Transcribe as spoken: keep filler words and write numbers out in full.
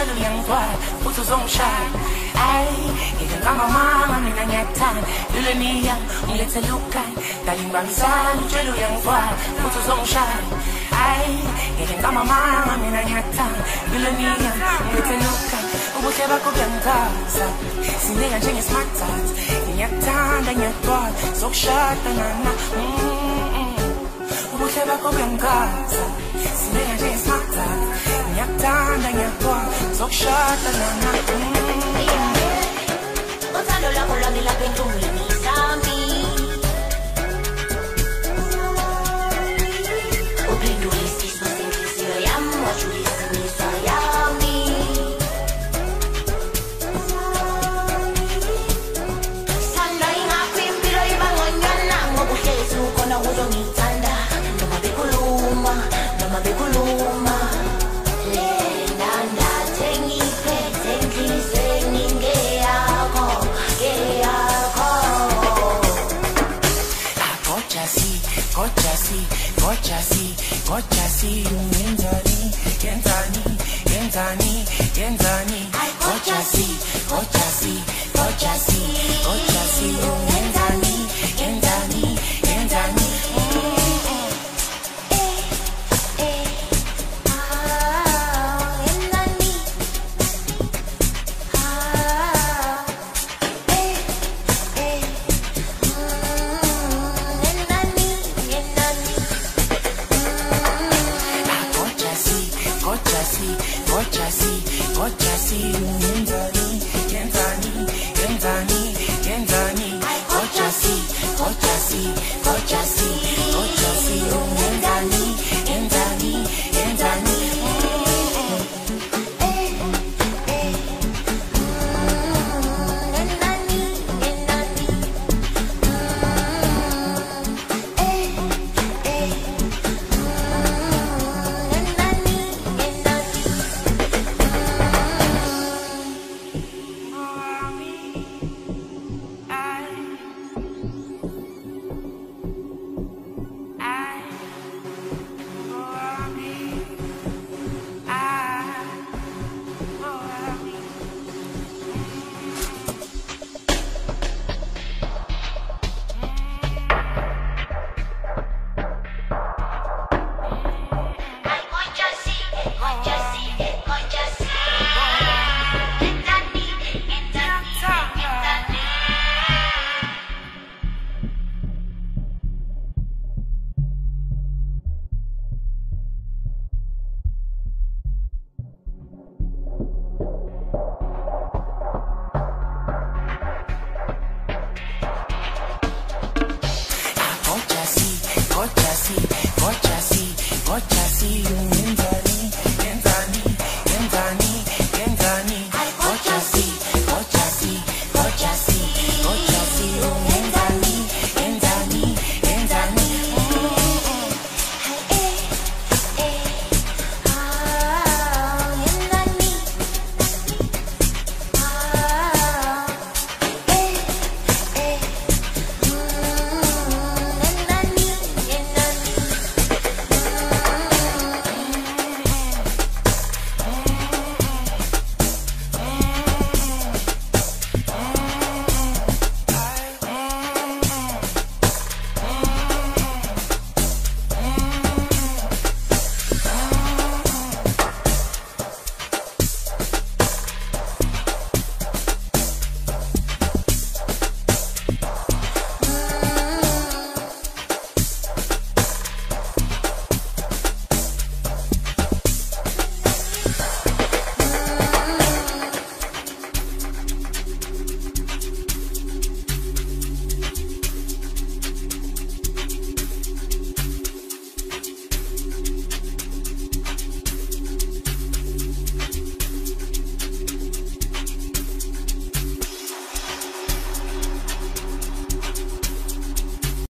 ushelu yang tua Putu zong shai Ay, ikan kama mama mina nyatan Lule niya, umlete lukai Daling bangsa ushelu yang tua Putu zong shai Ay, ikan kama mama mina nyatan Lule niya, umlete lukai Ubute bako biangkaza Sine yang jengi smartat Nyatan dan nyatuan Sok shata nana Ubute bako biangkaza Sine yang jengi smartat Nyatan dan nyatuan Sok shata nana Gonzalo la cola de la pintura ni sami Obrindo esses no sentido eu amo a juíza me sayami Sanda inga pimpiro ibangonyana ngobuhezu kona uzo mitanda Noma bekuluma, noma bekuluma Lendanda tengipe, tengize ninge Kochasi, kochasi, kochasi, yenzani, yenzani, yenzani, yenzani. Kochasi, kochasi, kochasi, kochasi, yenzani, yenzani, yenzani. Kochasi, kochasi, yenzani, yenzani, yenzani, yenzani. Kochasi, kochasi, kochasi, kochasi, yenzani, yenzani, yenzani. Kochasi, kochasi, kochasi,